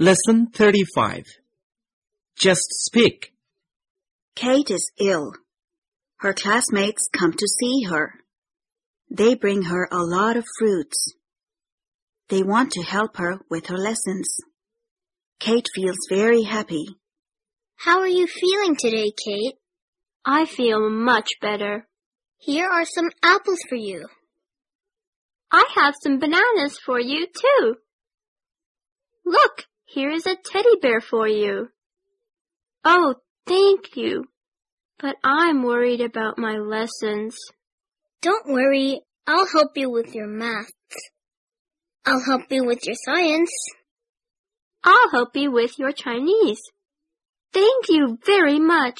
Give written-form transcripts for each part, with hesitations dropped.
Lesson 35. Just speak. Kate is ill. Her classmates come to see her. They bring her a lot of fruits. They want to help her with her lessons. Kate feels very happy. How are you feeling today, Kate? I feel much better. Here are some apples for you. I have some bananas for you, too. Look, here is a teddy bear for you. Oh, thank you. But I'm worried about my lessons. Don't worry, I'll help you with your math. I'll help you with your science. I'll help you with your Chinese. Thank you very much.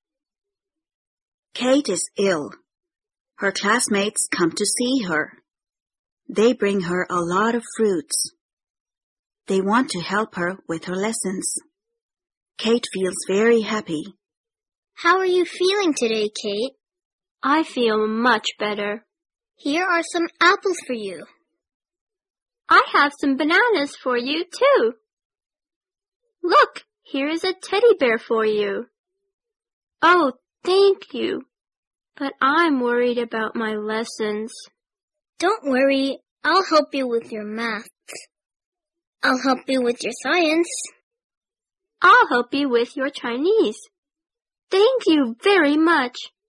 Kate is ill. Her classmates come to see her. They bring her a lot of fruits. They want to help her with her lessons. Kate feels very happy. How are you feeling today, Kate? I feel much better. Here are some apples for you. I have some bananas for you, too. Look, here is a teddy bear for you. Oh, thank you. But I'm worried about my lessons. Don't worry, I'll help you with your math. I'll help you with your science. I'll help you with your Chinese. Thank you very much.